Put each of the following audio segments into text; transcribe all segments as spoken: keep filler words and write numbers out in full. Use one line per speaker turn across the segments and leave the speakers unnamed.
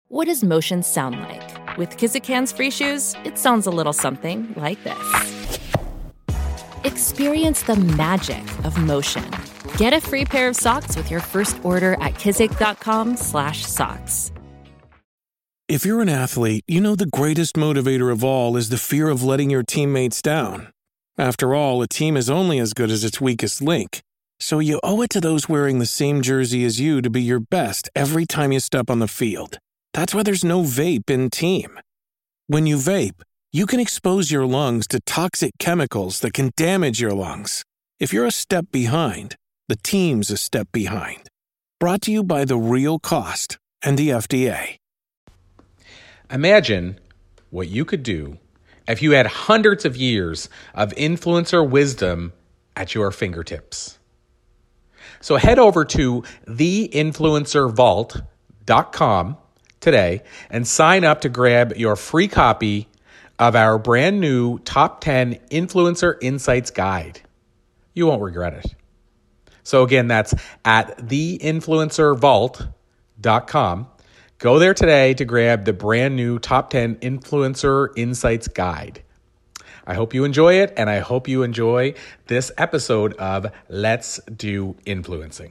What does motion sound like? With Kizikans free shoes, it sounds a little something like this. Experience the magic of motion. Get a free pair of socks with your first order at kizik.com slash socks.
If you're an athlete, you know the greatest motivator of all is the fear of letting your teammates down. After all, a team is only as good as its weakest link. So you owe it to those wearing the same jersey as you to be your best every time you step on the field. That's why there's no vape in team. When you vape, you can expose your lungs to toxic chemicals that can damage your lungs. If you're a step behind, the team's a step behind. Brought to you by The Real Cost and the F D A.
Imagine what you could do if you had hundreds of years of influencer wisdom at your fingertips. So head over to the influencer vault dot com today and sign up to grab your free copy of our brand new Top ten Influencer Insights Guide. You won't regret it. So again, that's at the influencer vault dot com. Go there today to grab the brand new Top ten Influencer Insights Guide. I hope you enjoy it, and I hope you enjoy this episode of Let's Do Influencing.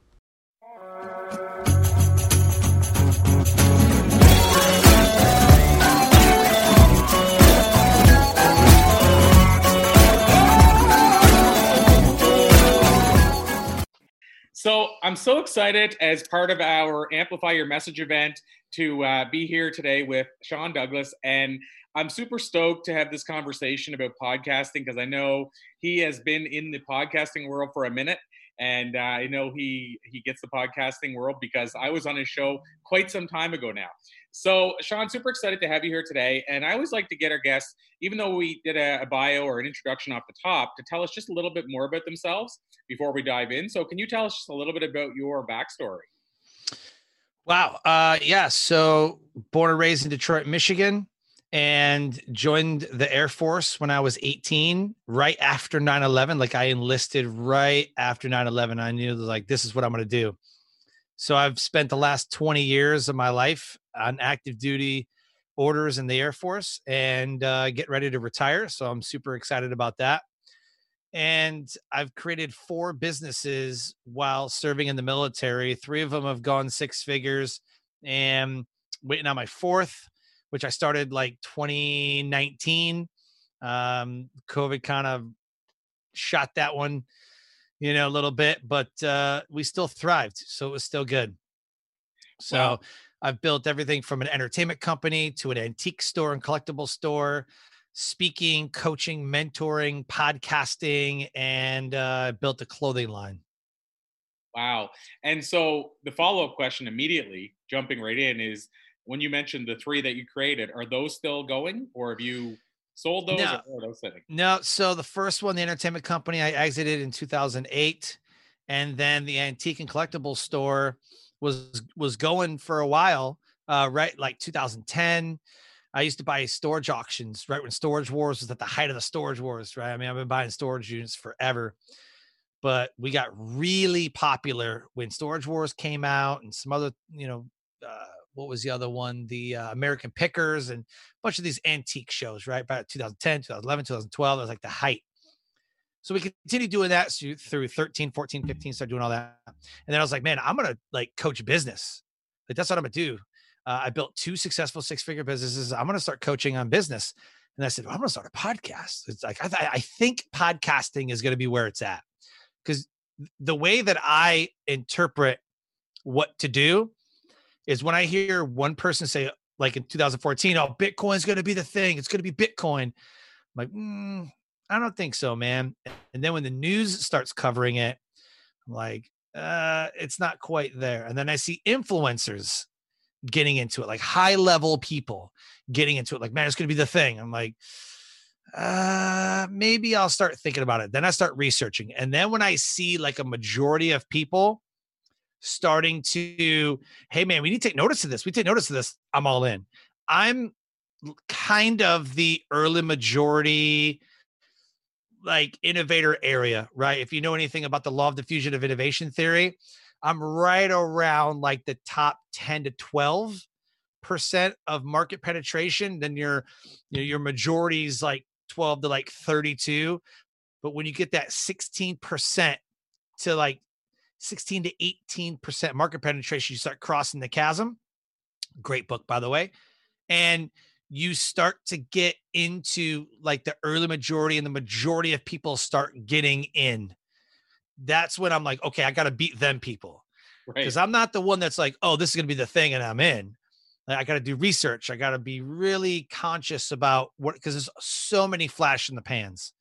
So I'm so excited as part of our Amplify Your Message event to uh, be here today with Sean Douglas. And I'm super stoked to have this conversation about podcasting because I know he has been in the podcasting world for a minute. And uh, I know he he gets the podcasting world because I was on his show quite some time ago now. So, Sean, super excited to have you here today. And I always like to get our guests, even though we did a, a bio or an introduction off the top, to tell us just a little bit more about themselves before we dive in. So can you tell us just a little bit about your backstory?
Wow. Uh, yeah. So born and raised in Detroit, Michigan, and joined the Air Force when I was eighteen, right after nine eleven. Like I enlisted right after nine eleven. I knew like, this is what I'm going to do. So I've spent the last twenty years of my life on active duty orders in the Air Force and uh, get ready to retire. So I'm super excited about that. And I've created four businesses while serving in the military. Three of them have gone six figures and waiting on my fourth, which I started like twenty nineteen. Um, COVID kind of shot that one, you know, a little bit, but uh, we still thrived. So it was still good. So wow. I've built everything from an entertainment company to an antique store and collectible store, speaking, coaching, mentoring, podcasting, and uh, built a clothing line.
Wow. And so the follow-up question immediately, jumping right in, is when you mentioned the three that you created, are those still going or have you sold those?
No,
or are those sitting?
No. So the first one, the entertainment company, I exited in two thousand eight. And then the antique and collectible store was, was going for a while, uh, right? Like two thousand ten. I used to buy storage auctions, right? When Storage Wars was at the height of the Storage Wars, right? I mean, I've been buying storage units forever, but we got really popular when Storage Wars came out and some other, you know, uh, what was the other one? The uh, American Pickers and a bunch of these antique shows, right? About two thousand ten, two thousand eleven, two thousand twelve, that was like the height. So we continued doing that through thirteen, fourteen, fifteen, started doing all that. And then I was like, man, I'm going to like coach business. Like that's what I'm going to do. Uh, I built two successful six-figure businesses. I'm going to start coaching on business. And I said, well, I'm going to start a podcast. It's like, I, th- I think podcasting is going to be where it's at. Because the way that I interpret what to do is when I hear one person say, like in two thousand fourteen, oh, Bitcoin's going to be the thing. It's going to be Bitcoin. I'm like, mm, I don't think so, man. And then when the news starts covering it, I'm like, uh, it's not quite there. And then I see influencers getting into it, like high level people getting into it. Like, man, it's going to be the thing. I'm like, uh, maybe I'll start thinking about it. Then I start researching. And then when I see like a majority of people starting to, hey man, we need to take notice of this. We take notice of this. I'm all in. I'm kind of the early majority, like innovator area, right? If you know anything about the law of diffusion of innovation theory, I'm right around like the top ten to twelve percent of market penetration, then your, you know, your majority is like twelve to like thirty-two. But when you get that sixteen percent to like sixteen to eighteen percent market penetration, you start crossing the chasm. Great book, by the way. And you start to get into like the early majority, and the majority of people start getting in. That's when I'm like, okay, I got to beat them people. Because right. I'm not the one that's like, oh, this is going to be the thing and I'm in. Like, I got to do research. I got to be really conscious about what, because there's so many flash in the pans.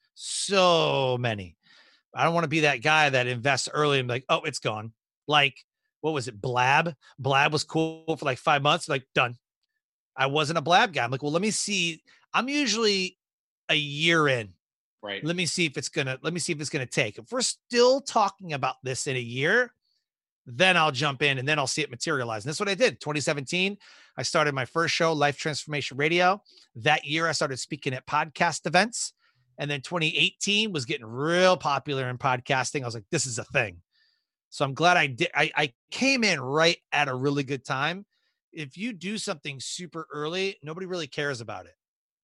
So many. I don't want to be that guy that invests early and be like, oh, it's gone. Like, what was it? Blab. Blab was cool for like five months. Like, done. I wasn't a Blab guy. I'm like, well, let me see. I'm usually a year in.
Right.
Let me see if it's going to, let me see if it's going to take. If we're still talking about this in a year, then I'll jump in and then I'll see it materialize. And that's what I did. twenty seventeen, I started my first show, Life Transformation Radio. That year I started speaking at podcast events. And then twenty eighteen was getting real popular in podcasting. I was like, this is a thing. So I'm glad I did. I, I came in right at a really good time. If you do something super early, nobody really cares about it.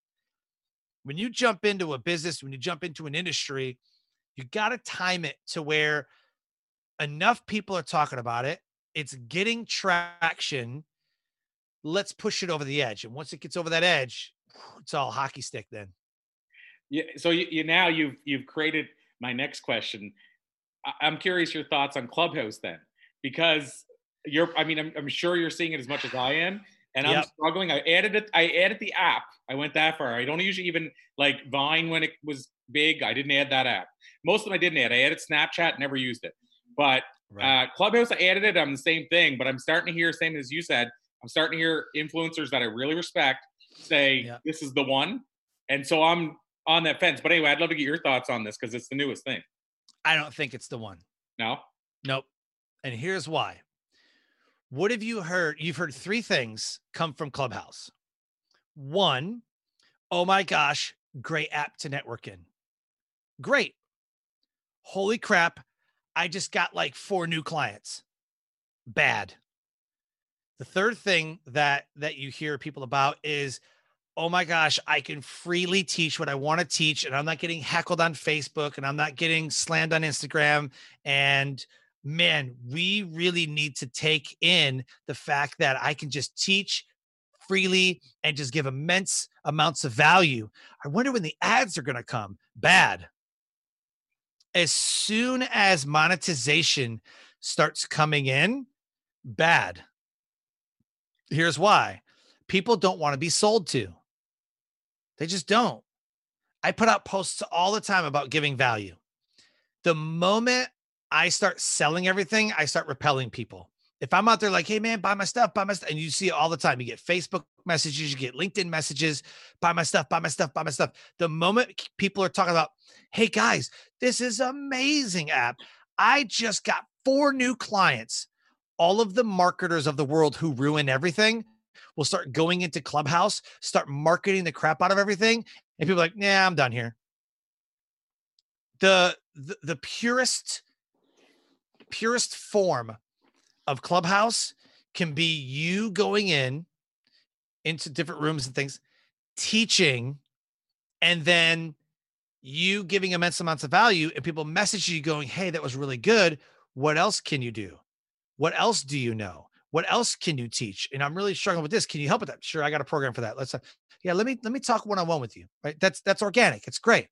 When you jump into a business, when you jump into an industry, you got to time it to where enough people are talking about it. It's getting traction. Let's push it over the edge. And once it gets over that edge, it's all hockey stick then.
Yeah. So you, you now you've, you've created my next question. I, I'm curious your thoughts on Clubhouse then, because you're, I mean, I'm, I'm sure you're seeing it as much as I am, and yep. I'm struggling. I added it. I added the app. I went that far. I don't usually even like Vine when it was big. I didn't add that app. Most of them I didn't add. I added Snapchat, never used it. But right. uh, Clubhouse, I added it. I'm the same thing, but I'm starting to hear, same as you said, I'm starting to hear influencers that I really respect say, yep. this is the one. And so I'm on that fence. But anyway, I'd love to get your thoughts on this because it's the newest thing.
I don't think it's the one.
No?
Nope. And here's why. What have you heard? You've heard three things come from Clubhouse. One, oh my gosh, great app to network in. Great. Holy crap. I just got like four new clients. Bad. The third thing that, that you hear people about is, oh my gosh, I can freely teach what I want to teach, and I'm not getting heckled on Facebook, and I'm not getting slammed on Instagram. And man, we really need to take in the fact that I can just teach freely and just give immense amounts of value. I wonder when the ads are going to come. Bad. As soon as monetization starts coming in, bad. Here's why. People don't want to be sold to. They just don't. I put out posts all the time about giving value. The moment I start selling everything, I start repelling people. If I'm out there like, hey man, buy my stuff, buy my stuff. And you see it all the time. You get Facebook messages, you get LinkedIn messages, buy my stuff, buy my stuff, buy my stuff. The moment people are talking about, hey guys, this is amazing app. I just got four new clients. All of the marketers of the world who ruin everything will start going into Clubhouse, start marketing the crap out of everything. And people are like, nah, I'm done here. The, the, the purest, purest form of Clubhouse can be you going in into different rooms and things, teaching, and then you giving immense amounts of value, and people message you going, hey, that was really good. What else can you do? What else do you know? What else can you teach? And I'm really struggling with this. Can you help with that? Sure. I got a program for that. Let's, uh, yeah, let me, let me talk one-on-one with you, right? That's, that's organic. It's great.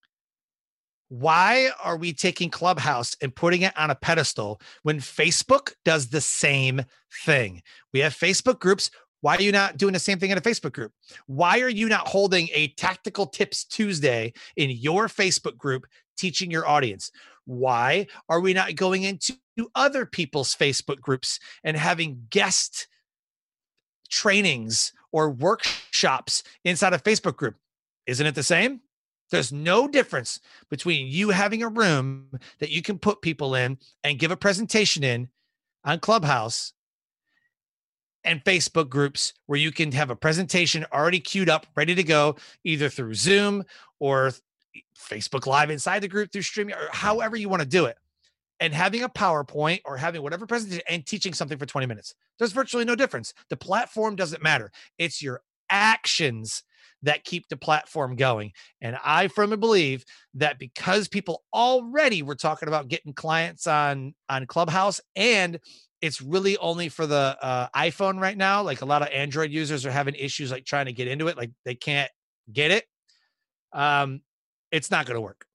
Why are we taking Clubhouse and putting it on a pedestal when Facebook does the same thing? We have Facebook groups. Why are you not doing the same thing in a Facebook group? Why are you not holding a Tactical Tips Tuesday in your Facebook group, teaching your audience? Why are we not going into other people's Facebook groups and having guest trainings or workshops inside a Facebook group? Isn't it the same? There's no difference between you having a room that you can put people in and give a presentation in on Clubhouse and Facebook groups where you can have a presentation already queued up, ready to go, either through Zoom or Facebook Live inside the group through streaming, or however you want to do it. and having a PowerPoint or having whatever presentation and teaching something for twenty minutes. There's virtually no difference. The platform doesn't matter. It's your actions that keep the platform going. And I firmly believe that because people already were talking about getting clients on, on Clubhouse, and it's really only for the uh, iPhone right now. Like a lot of Android users are having issues like trying to get into it. Like they can't get it. Um, it's not going to work.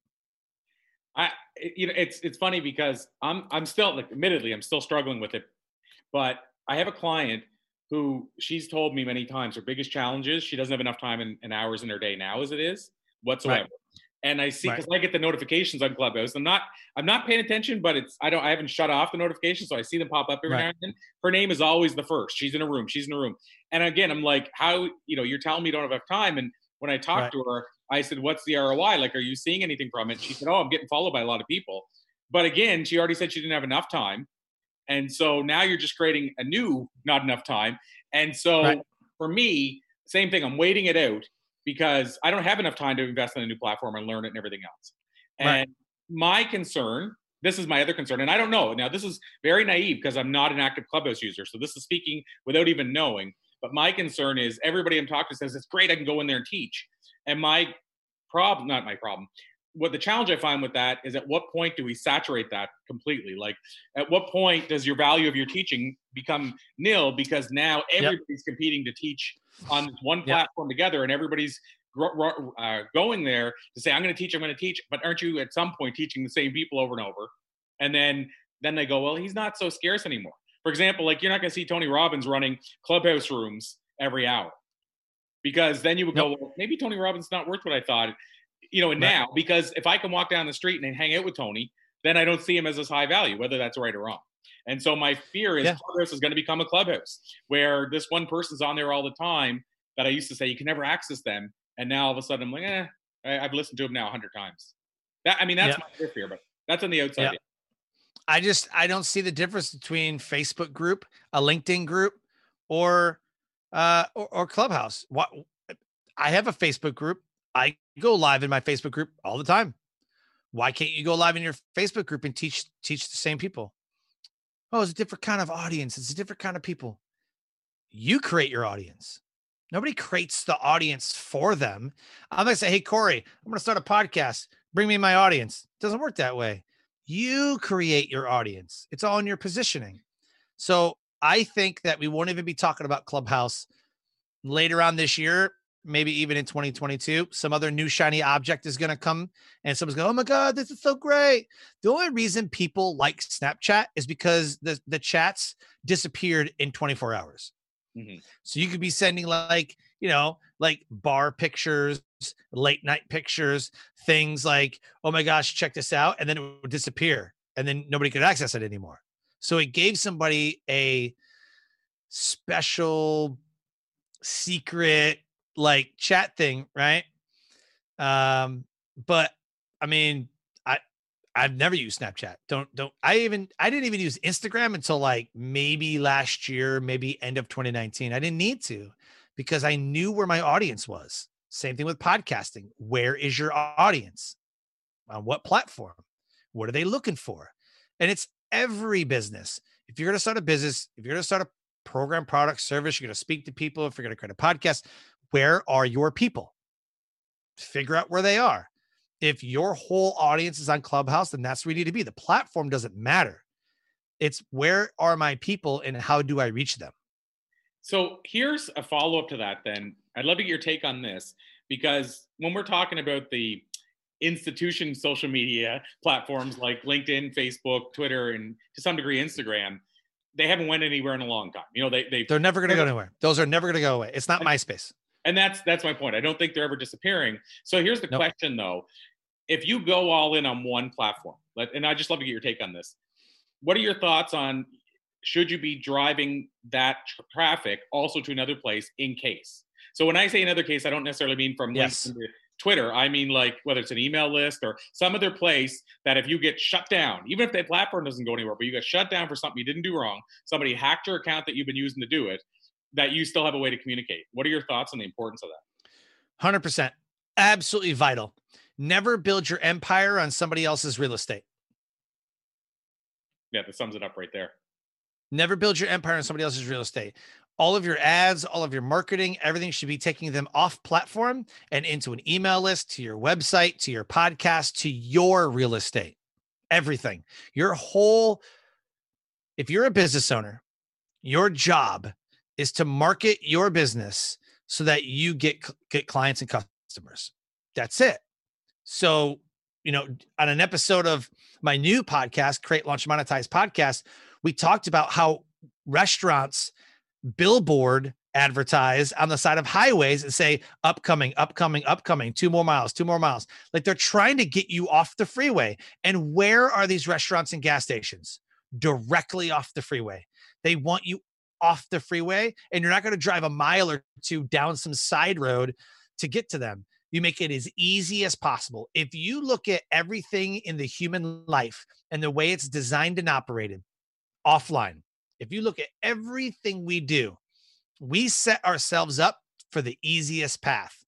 I, you know, it's, it's funny because I'm, I'm still like, admittedly, I'm still struggling with it, but I have a client who she's told me many times her biggest challenge is she doesn't have enough time and, and hours in her day now as it is whatsoever. Right. And I see, because right. I get the notifications on Clubhouse. I'm not, I'm not paying attention, but it's, I don't, I haven't shut off the notifications. So I see them pop up every right. now and then. Her name is always the first. She's in a room. She's in a room. And again, I'm like, how, you know, you're telling me you don't have enough time. And when I talked right. to her, I said, what's the R O I? Like, are you seeing anything from it? She said, oh, I'm getting followed by a lot of people. But again, she already said she didn't have enough time. And so now you're just creating a new, not enough time. And so right. for me, same thing, I'm waiting it out because I don't have enough time to invest in a new platform and learn it and everything else. And right. my concern, this is my other concern, and I don't know. Now, this is very naive because I'm not an active Clubhouse user. So this is speaking without even knowing. But my concern is everybody I'm talking to says, it's great, I can go in there and teach. And my problem, not my problem, what the challenge I find with that is at what point do we saturate that completely? Like at what point does your value of your teaching become nil because now everybody's yep. competing to teach on one platform yep. together and everybody's uh, going there to say, I'm going to teach, I'm going to teach, but aren't you at some point teaching the same people over and over? And then, then they go, well, he's not so scarce anymore. For example, like you're not going to see Tony Robbins running Clubhouse rooms every hour because then you would nope. go, well, maybe Tony Robbins is not worth what I thought. You know, and right. now, because if I can walk down the street and hang out with Tony, then I don't see him as this high value, whether that's right or wrong. And so my fear is yeah. Clubhouse is going to become a Clubhouse where this one person's on there all the time that I used to say you can never access them. And now all of a sudden I'm like, eh, I, I've listened to him now a hundred times. That, I mean, that's yeah. my fear, but that's on the outside.
Yeah. I just, I don't see the difference between Facebook group, a LinkedIn group, or, uh, or, or Clubhouse. What I have a Facebook group. I go live in my Facebook group all the time. Why can't you go live in your Facebook group and teach, teach the same people? Oh, it's a different kind of audience. It's a different kind of people. You create your audience. Nobody creates the audience for them. I'm going to say, hey, Corey, I'm going to start a podcast. Bring me my audience. It doesn't work that way. You create your audience. It's all in your positioning. So I think that we won't even be talking about Clubhouse later on this year. Maybe even in twenty twenty-two, some other new shiny object is going to come and someone's going, oh my God, this is so great. The only reason people like Snapchat is because the, the chats disappeared in twenty-four hours. Mm-hmm. So you could be sending like, you know, like bar pictures, late night pictures, things like, oh my gosh, check this out. And then it would disappear and then nobody could access it anymore. So it gave somebody a special secret like chat thing, right? Um, but I mean, I I've never used Snapchat. Don't don't I even I didn't even use Instagram until like maybe last year, maybe end of twenty nineteen. I didn't need to because I knew where my audience was. Same thing with podcasting. Where is your audience? On what platform? What are they looking for? And it's every business. If you're going to start a business, if you're going to start a program, product, service, you're going to speak to people, if you're going to create a podcast, where are your people? Figure out where they are. If your whole audience is on Clubhouse, then that's where you need to be. The platform doesn't matter. It's where are my people and how do I reach them?
So here's a follow-up to that then. I'd love to get your take on this because when we're talking about the institution social media platforms like LinkedIn, Facebook, Twitter, and to some degree Instagram, they haven't went anywhere in a long time. You know, they, they
they're never going to go anywhere. Those are never going to go away. It's not MySpace.
And that's that's my point. I don't think they're ever disappearing. So here's the nope. question, though. If you go all in on one platform, and I'd just love to get your take on this, what are your thoughts on should you be driving that tra- traffic also to another place in case? So when I say another case, I don't necessarily mean from yes. LinkedIn to Twitter. I mean like whether it's an email list or some other place that if you get shut down, even if that platform doesn't go anywhere, but you got shut down for something you didn't do wrong, somebody hacked your account that you've been using to do it, that you still have a way to communicate. What are your thoughts on the importance of that?
one hundred percent. Absolutely vital. Never build your empire on somebody else's real estate.
Yeah, that sums it up right there.
Never build your empire on somebody else's real estate. All of your ads, all of your marketing, everything should be taking them off platform and into an email list, to your website, to your podcast, to your real estate. Everything. Your whole, if you're a business owner, your job is to market your business so that you get, get clients and customers. That's it. So, you know, on an episode of my new podcast, Create, Launch, Monetize podcast, we talked about how restaurants billboard advertise on the side of highways and say, upcoming, upcoming, upcoming, two more miles, two more miles. Like they're trying to get you off the freeway. And where are these restaurants and gas stations? Directly off the freeway. They want you off the freeway, and you're not going to drive a mile or two down some side road to get to them. You make it as easy as possible. If you look at everything in the human life and the way it's designed and operated offline, if you look at everything we do, we set ourselves up for the easiest path.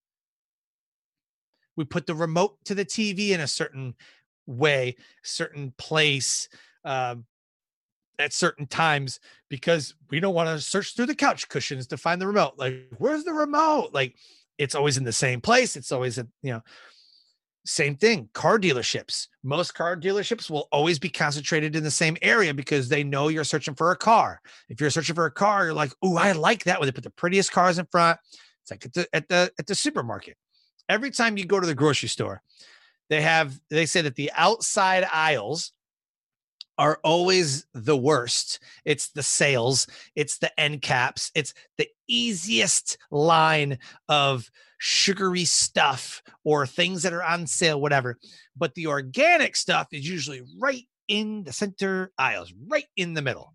We put the remote to the T V in a certain way, certain place, um, at certain times, because we don't want to search through the couch cushions to find the remote. Like, where's the remote? Like, it's always in the same place. It's always, a, you know, same thing. Car dealerships. Most car dealerships will always be concentrated in the same area because they know you're searching for a car. If you're searching for a car, you're like, oh, I like that when they put the prettiest cars in front. It's like at the, at the, at the supermarket. Every time you go to the grocery store, they have, they say that the outside aisles are always the worst. It's the sales, it's the end caps, it's the easiest line of sugary stuff or things that are on sale, whatever. But the organic stuff is usually right in the center aisles, right in the middle.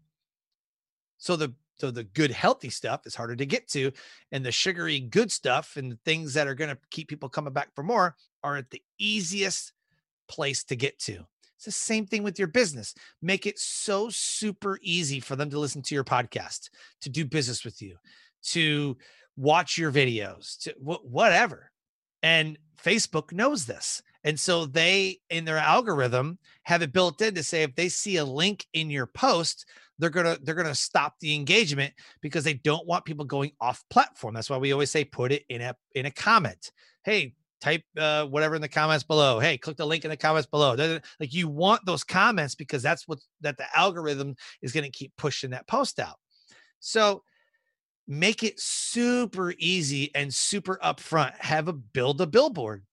So the so the good, healthy stuff is harder to get to, and the sugary good stuff and the things that are going to keep people coming back for more are at the easiest place to get to. It's the same thing with your business. Make it so super easy for them to listen to your podcast, to do business with you, to watch your videos, to wh- whatever. And Facebook knows this. And so they, in their algorithm, have it built in to say, if they see a link in your post, they're going to, they're going to stop the engagement because they don't want people going off platform. That's why we always say, put it in a, in a comment. Hey, type uh, whatever in the comments below. Hey, click the link in the comments below. Like, you want those comments because that's what that the algorithm is going to keep pushing that post out. So make it super easy and super upfront. Have a build a billboard.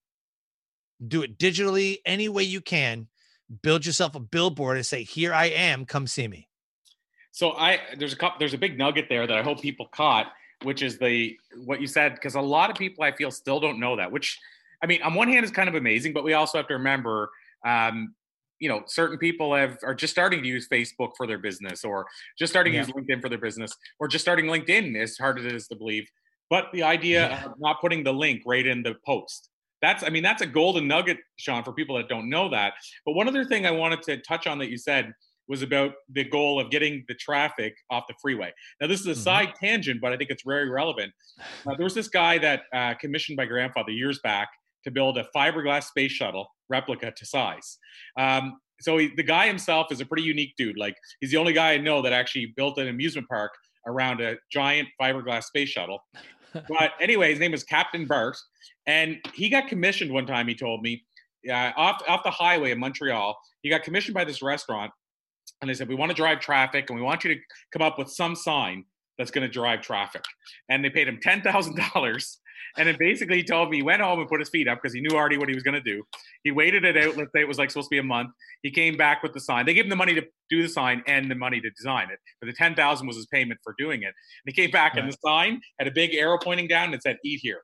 Do it digitally any way you can. Build yourself a billboard and say, here I am, come see me.
So I there's a couple there's a big nugget there that I hope people caught, which is the what you said, because a lot of people I feel still don't know that, which I mean, on one hand, it's kind of amazing, but we also have to remember, um, you know, certain people have are just starting to use Facebook for their business, or just starting yeah. to use LinkedIn for their business, or just starting LinkedIn, as hard as it is to believe. But the idea yeah. of not putting the link right in the post, that's, I mean, that's a golden nugget, Sean, for people that don't know that. But one other thing I wanted to touch on that you said was about the goal of getting the traffic off the freeway. Now, this is a mm-hmm. side tangent, but I think it's very relevant. Uh, there was this guy that uh, commissioned my grandfather years back to build a fiberglass space shuttle replica to size. Um, so he, the guy himself is a pretty unique dude. Like, he's the only guy I know that actually built an amusement park around a giant fiberglass space shuttle. But anyway, his name is Captain Bart. And he got commissioned one time, he told me, uh, off, off the highway in Montreal. He got commissioned by this restaurant. And they said, we want to drive traffic, and we want you to come up with some sign that's going to drive traffic. And they paid him ten thousand dollars. And then basically he told me he went home and put his feet up because he knew already what he was going to do. He waited it out. Let's say it was like supposed to be a month. He came back with the sign. They gave him the money to do the sign and the money to design it. But the ten thousand dollars was his payment for doing it. And he came back right. and the sign had a big arrow pointing down and it said, eat here.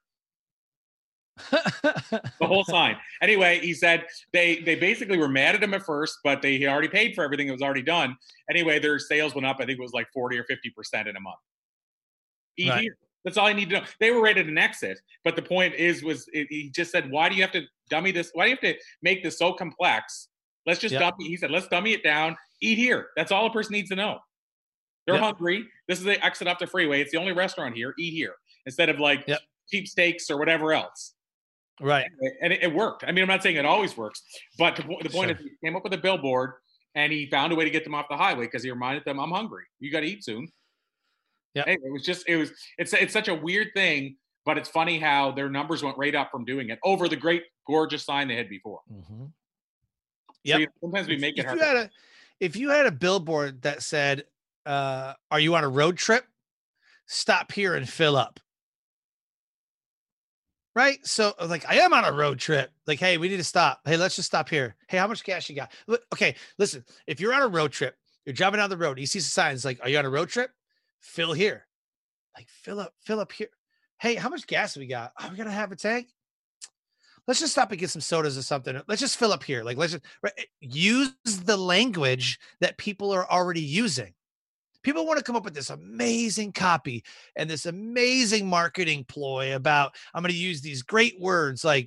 The whole sign. Anyway, he said they they basically were mad at him at first, but they had already paid for everything that was already done. Anyway, their sales went up. I think it was like forty or fifty percent in a month. Eat right. here. That's all I need to know. They were rated an exit, but the point is, was it, he just said, why do you have to dummy this? Why do you have to make this so complex? Let's just yep. dummy. He said, let's dummy it down. Eat here. That's all a person needs to know. They're yep. hungry. This is the exit off the freeway. It's the only restaurant here. Eat here instead of like yep. cheap steaks or whatever else.
Right.
And it, it worked. I mean, I'm not saying it always works, but the, the point sure. is, he came up with a billboard. and he found a way to get them off the highway because he reminded them, I'm hungry. You got to eat soon.
Yeah.
Hey, it was just, it was, it's, it's such a weird thing, but it's funny how their numbers went right up from doing it over the great, gorgeous sign they had before.
Mm-hmm.
So,
Yep.
you know, sometimes we
if,
make it
if
hard.
you had a if you had a billboard that said, uh, are you on a road trip? Stop here and fill up. Right. So like, I am on a road trip. Like, hey, we need to stop. Hey, let's just stop here. Hey, how much gas you got? Look, okay, listen, if you're on a road trip, you're driving down the road, you see some signs like, are you on a road trip? Fill here. Like, fill up, fill up here. Hey, how much gas do we got? Oh, we gotta have a tank. Let's just stop and get some sodas or something. Let's just fill up here. Like, let's just right, use the language that people are already using. People want to come up with this amazing copy and this amazing marketing ploy about, I'm going to use these great words. Like,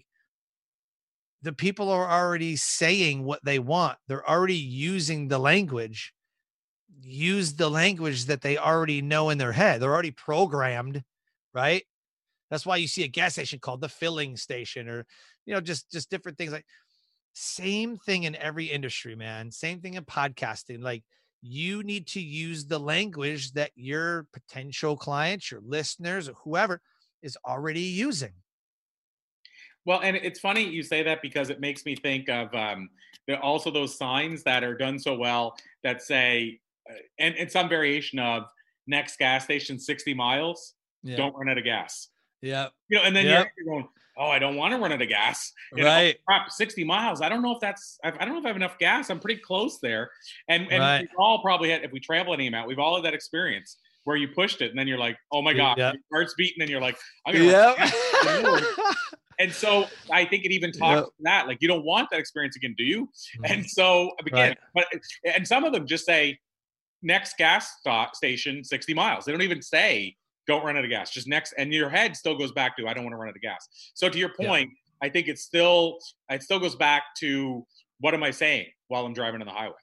the people are already saying what they want. They're already using the language. Use the language that they already know in their head. They're already programmed, right? That's why you see a gas station called the filling station, or, you know, just, just different things. Like, same thing in every industry, man. Same thing in podcasting. Like, you need to use the language that your potential clients, your listeners, or whoever is already using.
Well, and it's funny you say that because it makes me think of um, the, also those signs that are done so well that say, uh, and, and some variation of next gas station, sixty miles, yeah. Don't run out of gas.
Yeah.
You know, and then
yep.
you're going, oh, I don't want to run out of gas. You
right.
know, crap, sixty miles. I don't know if that's, I don't know if I have enough gas. I'm pretty close there. And, and
right.
we've all probably had, if we travel any amount, we've all had that experience where you pushed it and then you're like, oh my God,
yep.
your heart's beating and you're like, I'm going to
yep.
And so I think it even talks
yep.
to that. Like, you don't want that experience again, do you?
Mm-hmm.
And so again,
right.
but, and some of them just say next gas stop station, sixty miles. They don't even say, don't run out of gas, just next. And your head still goes back to, I don't want to run out of gas. So to your point, yeah. I think it's still, it still goes back to, what am I saying while I'm driving on the highway?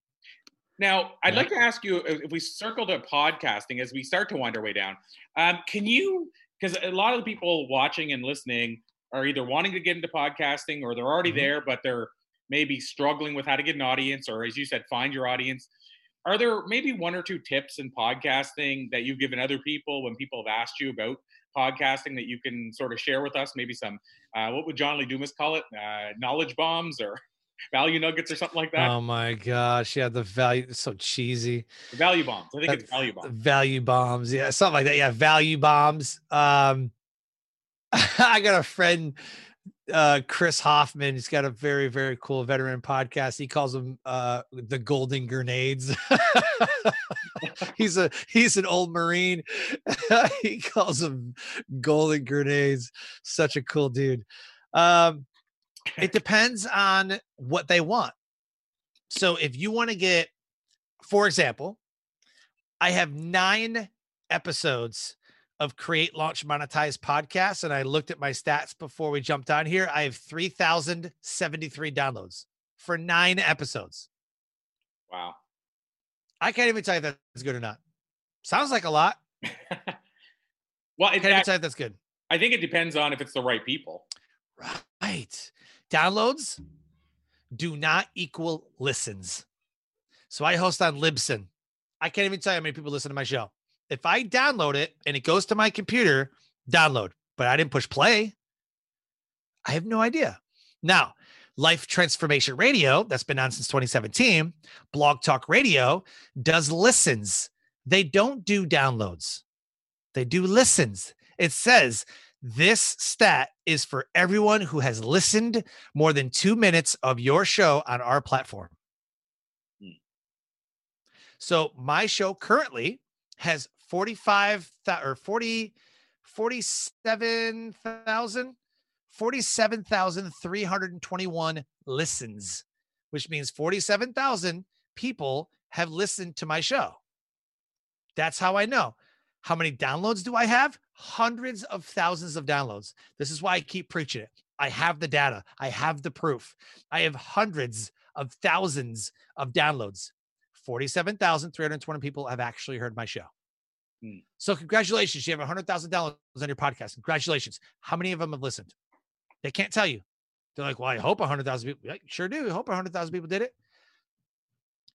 Now, I'd yeah. like to ask you, if we circle to podcasting as we start to wind our way down, um, can you, because a lot of the people watching and listening are either wanting to get into podcasting or they're already mm-hmm. there, but they're maybe struggling with how to get an audience, or as you said, find your audience. Are there maybe one or two tips in podcasting that you've given other people when people have asked you about podcasting that you can sort of share with us? Maybe some, uh, what would John Lee Dumas call it? Uh, knowledge bombs or value nuggets or something like that?
Oh my gosh. Yeah. The value, it's so cheesy.
The value bombs. I think That's, it's value bombs.
Value bombs. Yeah. Something like that. Yeah. Value bombs. Um, I got a friend, uh, Chris Hoffman. He's got a very, very cool veteran podcast. He calls them, uh, the golden grenades. he's a, he's an old Marine. He calls them golden grenades. Such a cool dude. Um, it depends on what they want. So if you want to get, for example, I have nine episodes of Create, Launch, Monetize podcasts. And I looked at my stats before we jumped on here. I have three thousand seventy-three downloads for nine episodes.
Wow.
I can't even tell you if that's good or not. Sounds like a lot.
Well,
I can't even tell you if that's good.
I think it depends on if it's the right people.
Right. Downloads do not equal listens. So I host on Libsyn. I can't even tell you how many people listen to my show. If I download it and it goes to my computer, download, but I didn't push play, I have no idea. Now, Life Transformation Radio, that's been on since twenty seventeen, Blog Talk Radio does listens. They don't do downloads. They do listens. It says this stat is for everyone who has listened more than two minutes of your show on our platform. Hmm. So my show currently has forty-five or forty, forty-seven thousand, forty-seven thousand three hundred twenty-one listens, which means forty-seven thousand people have listened to my show. That's how I know. How many downloads do I have? Hundreds of thousands of downloads. This is why I keep preaching it. I have the data. I have the proof. I have hundreds of thousands of downloads. forty-seven thousand three hundred twenty people have actually heard my show. Hmm. So congratulations. You have one hundred thousand downloads on your podcast. Congratulations. How many of them have listened? They can't tell you. They're like, well, I hope one hundred thousand people. Yeah, sure do. I hope one hundred thousand people did it.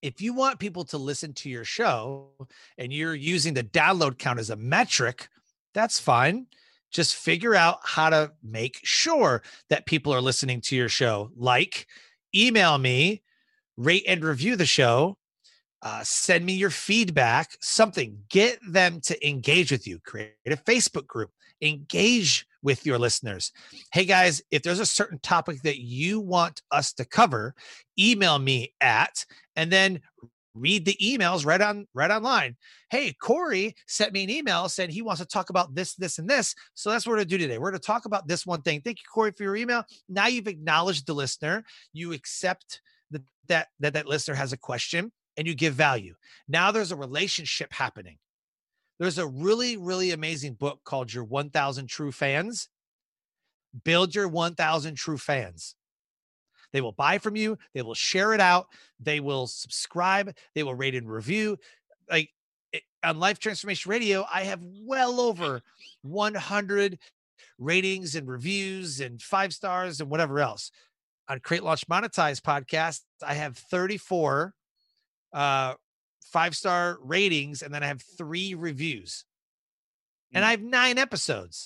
if you want people to listen to your show and you're using the download count as a metric, that's fine. Just figure out how to make sure that people are listening to your show. Like, email me, rate and review the show, uh, send me your feedback, something. Get them to engage with you. Create a Facebook group. Engage with your listeners. Hey guys, if there's a certain topic that you want us to cover, email me at, and then read the emails right on right online. Hey, Corey sent me an email saying he wants to talk about this, this, and this. So that's what we're going to do today. We're going to talk about this one thing. Thank you, Corey, for your email. Now you've acknowledged the listener. You accept that that that, that listener has a question, and you give value. Now there's a relationship happening. There's a really, really amazing book called Your one thousand True Fans. Build your one thousand true fans. They will buy from you. They will share it out. They will subscribe. They will rate and review. Like it, on Life Transformation Radio, I have well over one hundred ratings and reviews and five stars and whatever else. On Create, Launch, Monetize podcast, I have thirty-four uh, five-star ratings, and then I have three reviews. And I have nine episodes.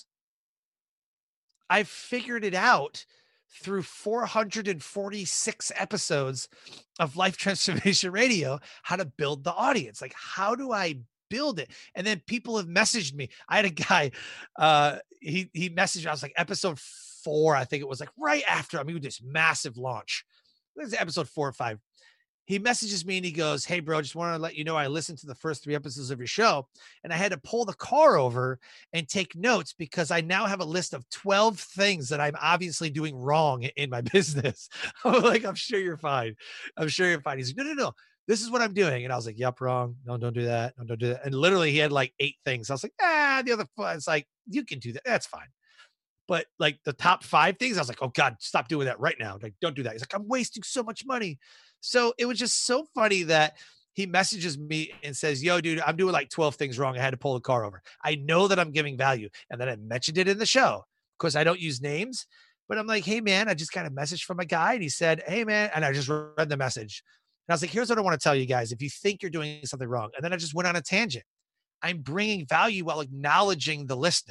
I've figured it out through four hundred forty-six episodes of Life Transformation Radio, how to build the audience. Like, how do I build it? And then people have messaged me. I had a guy, uh, he, he messaged me. I was like, episode four, I think it was like right after, I mean, this massive launch. It was episode four or five. He messages me and he goes, hey, bro, just want to let you know I listened to the first three episodes of your show, and I had to pull the car over and take notes because I now have a list of twelve things that I'm obviously doing wrong in my business. I'm like, I'm sure you're fine. I'm sure you're fine. He's like, no, no, no. This is what I'm doing. And I was like, yep, wrong. No, don't do that. No, don't do that. And literally he had like eight things. I was like, ah, the other, it's like, you can do that. That's fine. But like the top five things, I was like, oh God, stop doing that right now. Like, don't do that. He's like, I'm wasting so much money. So it was just so funny that he messages me and says, yo, dude, I'm doing like twelve things wrong. I had to pull the car over. I know that I'm giving value. And then I mentioned it in the show. Of course, I don't use names, but I'm like, hey man, I just got a message from a guy. And he said, hey man. And I just read the message. And I was like, here's what I want to tell you guys. If you think you're doing something wrong. And then I just went on a tangent. I'm bringing value while acknowledging the listener.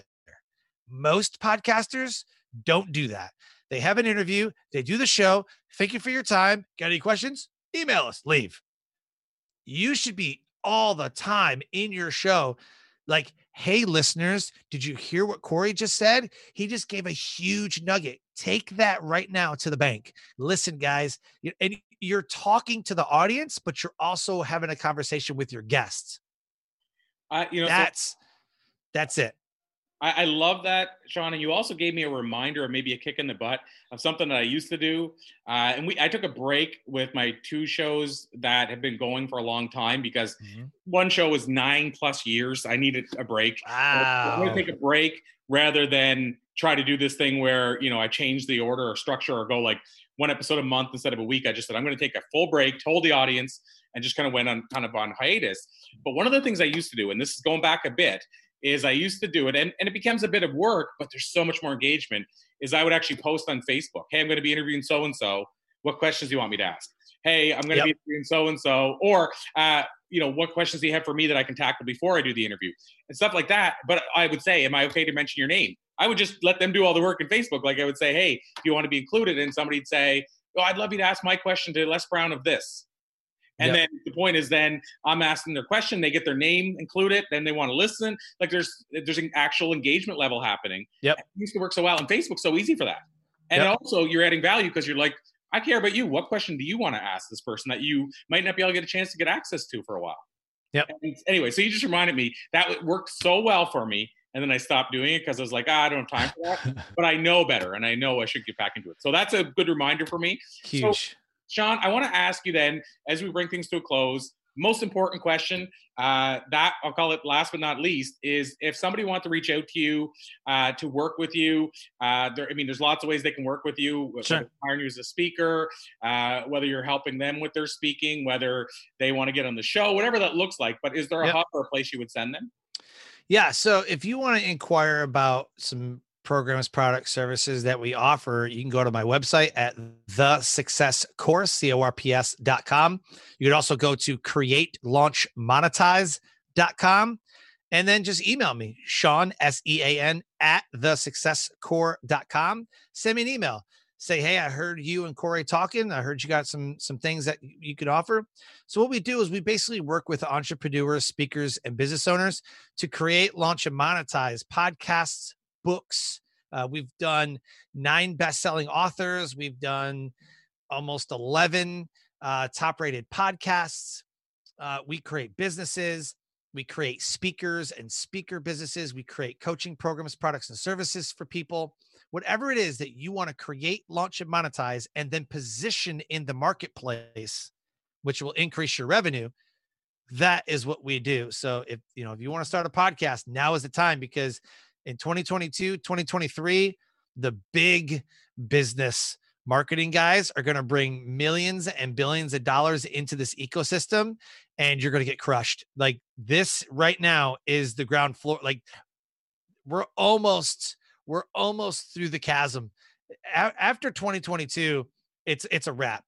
Most podcasters don't do that. They have an interview. They do the show. Thank you for your time. Got any questions? Email us. Leave. You should be all the time in your show. Like, hey, listeners, did you hear what Corey just said? He just gave a huge nugget. Take that right now to the bank. Listen, guys, and you're talking to the audience, but you're also having a conversation with your guests.
Uh, you know,
that's,
so-
that's it.
I, I love that, Sean. And you also gave me a reminder, or maybe a kick in the butt of something that I used to do. Uh, and we, I took a break with my two shows that have been going for a long time because mm-hmm. one show was nine plus years. I needed a break.
Wow.
I'm going to take a break rather than try to do this thing where, you know, I change the order or structure or go like one episode a month instead of a week. I just said, I'm going to take a full break, told the audience, and just kind of went on kind of on hiatus. But one of the things I used to do, and this is going back a bit, is I used to do it, and, and it becomes a bit of work, but there's so much more engagement, is I would actually post on Facebook, hey, I'm going to be interviewing so-and-so. What questions do you want me to ask? Hey, I'm going to yep. be interviewing so-and-so. Or, uh, you know, what questions do you have for me that I can tackle before I do the interview? And stuff like that. But I would say, am I okay to mention your name? I would just let them do all the work in Facebook. Like I would say, hey, do you want to be included? And somebody'd say, oh, I'd love you to ask my question to Les Brown of this. And yep. then the point is then I'm asking their question, they get their name included, then they want to listen. Like there's there's an actual engagement level happening.
Yep.
It used to work so well. And Facebook's so easy for that. And
yep.
also you're adding value because you're like, I care about you. What question do you want to ask this person that you might not be able to get a chance to get access to for a while?
Yep.
And anyway, so you just reminded me that worked so well for me. And then I stopped doing it because I was like, ah, I don't have time for that. But I know better and I know I should get back into it. So that's a good reminder for me.
Huge.
So, Sean, I want to ask you then, as we bring things to a close, most important question, uh, that I'll call it last but not least, is if somebody wants to reach out to you, uh, to work with you, uh, there, I mean, there's lots of ways they can work with you,
sure.
whether hiring you as a speaker, uh, whether you're helping them with their speaking, whether they want to get on the show, whatever that looks like. But is there a
yep.
hub or a place you would send them?
Yeah. So if you want to inquire about some programs, products, services that we offer, you can go to my website at the success course, C O R P S dot com. You could also go to create launch monetize dot com and then just email me, Sean, S E A N, at the success core dot com. Send me an email. Say, hey, I heard you and Corey talking. I heard you got some some things that you could offer. So what we do is we basically work with entrepreneurs, speakers, and business owners to create, launch, and monetize podcasts, books. Uh, we've done nine best-selling authors. We've done almost eleven uh, top-rated podcasts. Uh, we create businesses. We create speakers and speaker businesses. We create coaching programs, products, and services for people. Whatever it is that you want to create, launch, and monetize, and then position in the marketplace, which will increase your revenue, that is what we do. So if you know if you want to start a podcast, now is the time, because in twenty twenty-two, twenty twenty-three, the big business marketing guys are going to bring millions and billions of dollars into this ecosystem, and you're going to get crushed. Like, this right now is the ground floor. Like, we're almost we're almost through the chasm. A- after twenty twenty-two, it's it's a wrap.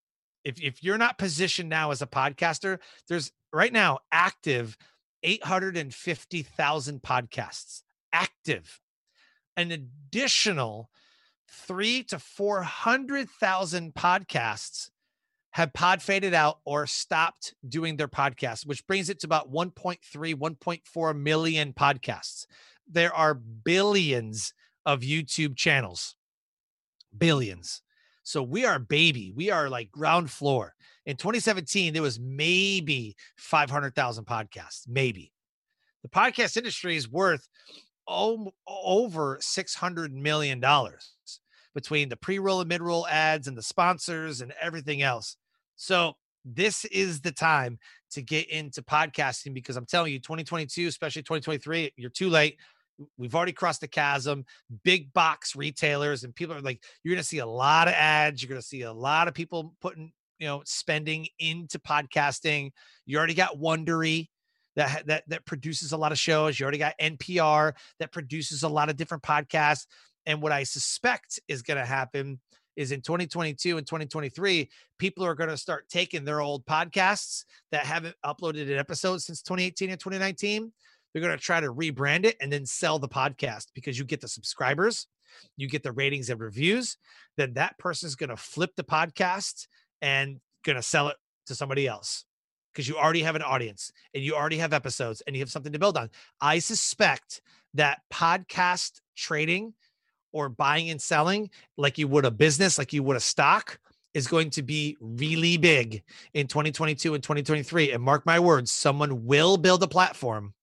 If if you're not positioned now as a podcaster, there's right now active eight hundred fifty thousand podcasts active. An additional three to four hundred thousand podcasts have pod faded out or stopped doing their podcasts, which brings it to about one point three, one point four million podcasts. There are billions of YouTube channels, billions. So we are baby. We are like ground floor. In twenty seventeen, there was maybe five hundred thousand podcasts, maybe. The podcast industry is worth o- over six hundred million dollars between the pre-roll and mid-roll ads and the sponsors and everything else. So this is the time to get into podcasting, because I'm telling you, twenty twenty-two, especially twenty twenty-three, you're too late. We've already crossed the chasm. Big box retailers and people are like, you're going to see a lot of ads. You're going to see a lot of people putting, you know, spending into podcasting. You already got Wondery that, that, that produces a lot of shows. You already got N P R that produces a lot of different podcasts. And what I suspect is going to happen is in twenty twenty-two and twenty twenty-three, people are going to start taking their old podcasts that haven't uploaded an episode since twenty eighteen and twenty nineteen. They're going to try to rebrand it and then sell the podcast, because you get the subscribers, you get the ratings and reviews. Then that person's going to flip the podcast and going to sell it to somebody else, because you already have an audience and you already have episodes and you have something to build on. I suspect that podcast trading or buying and selling, like you would a business, like you would a stock, is going to be really big in twenty twenty-two and twenty twenty-three. And mark my words, someone will build a platform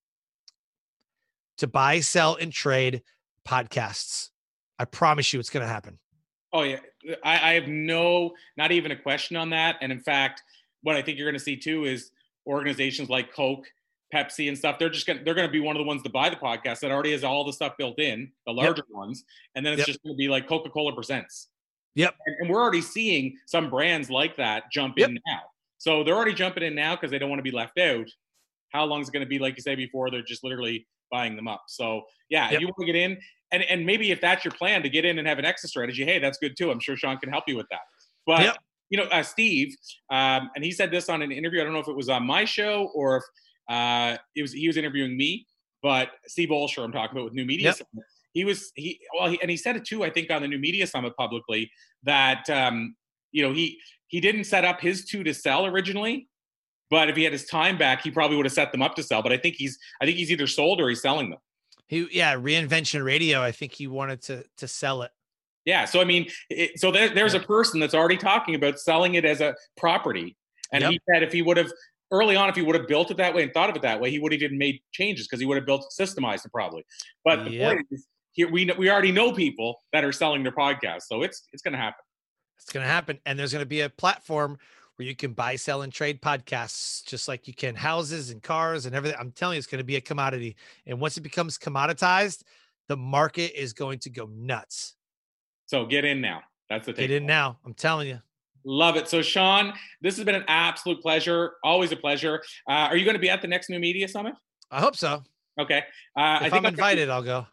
to buy, sell, and trade podcasts. I promise you it's going to happen.
Oh, yeah. I, I have no, not even a question on that. And in fact, what I think you're going to see too is organizations like Coke, Pepsi, and stuff. They're just going to, they're going to be one of the ones to buy the podcast that already has all the stuff built in, the larger yep. ones. And then it's yep. just going to be like Coca-Cola Presents.
Yep.
And, and we're already seeing some brands like that jump yep. in now. So they're already jumping in now because they don't want to be left out. How long is it going to be, like you say before, they're just literally buying them up? So yeah, yep. if you want to get in, and, and maybe if that's your plan to get in and have an exit strategy, hey, that's good too. I'm sure Sean can help you with that. But yep. you know, uh, Steve, um, and he said this on an interview. I don't know if it was on my show or if uh, it was he was interviewing me. But Steve Olsher, I'm talking about with New Media yep. Summit. He was he well, he, and he said it too. I think on the New Media Summit publicly that um, you know he he didn't set up his two to sell originally. But if he had his time back, he probably would have set them up to sell. But I think he's, I think he's either sold or he's selling them.
He, yeah, Reinvention Radio. I think he wanted to to sell it.
Yeah. So I mean, it, so there, there's a person that's already talking about selling it as a property, and yep. he said if he would have early on, if he would have built it that way and thought of it that way, he would have even made changes because he would have built systemized it probably. But the yep. point is, here we we already know people that are selling their podcasts, so it's it's going to happen.
It's going to happen, and there's going to be a platform where you can buy, sell, and trade podcasts, just like you can houses and cars and everything. I'm telling you, it's going to be a commodity. And once it becomes commoditized, the market is going to go nuts.
So get in now. That's the
Get in now. I'm telling you.
Love it. So Sean, this has been an absolute pleasure. Always a pleasure. Uh, are you going to be at the next New Media Summit?
I hope so.
Okay. Uh,
if
I think
I'm invited, I'll go.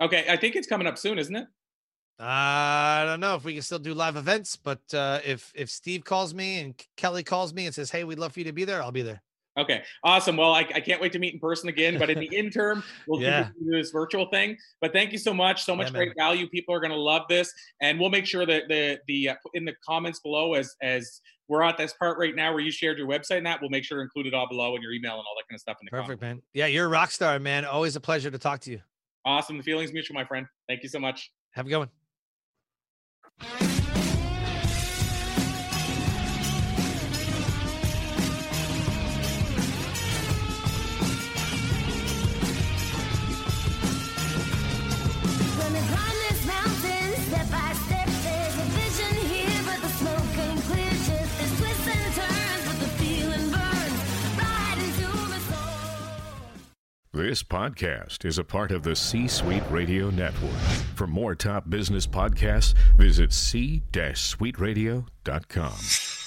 Okay, I think it's coming up soon, isn't it?
I don't know if we can still do live events, but uh, if if Steve calls me and Kelly calls me and says, "Hey, we'd love for you to be there," I'll be there.
Okay, awesome. Well, I, I can't wait to meet in person again, but in the interim, we'll
Yeah.
continue this virtual thing. But thank you so much. So much
Yeah,
great
man.
value. People are going to love this. And we'll make sure that the, the uh, in the comments below, as as we're at this part right now where you shared your website and that, we'll make sure to include it all below and your email and all that kind of stuff in the
Perfect,
comments.
man. Yeah, you're a rock star, man. Always a pleasure to talk to you.
Awesome. The feeling's mutual, my friend. Thank you so much.
Have a good one.
When we climb this mountain, step by step, there's a vision here, but the smoke ain't clear. Just there's twists and turns, but the feeling burns right into my soul.
This podcast is a part of the C-Suite Radio Network. For more top business podcasts, visit c suite radio dot com.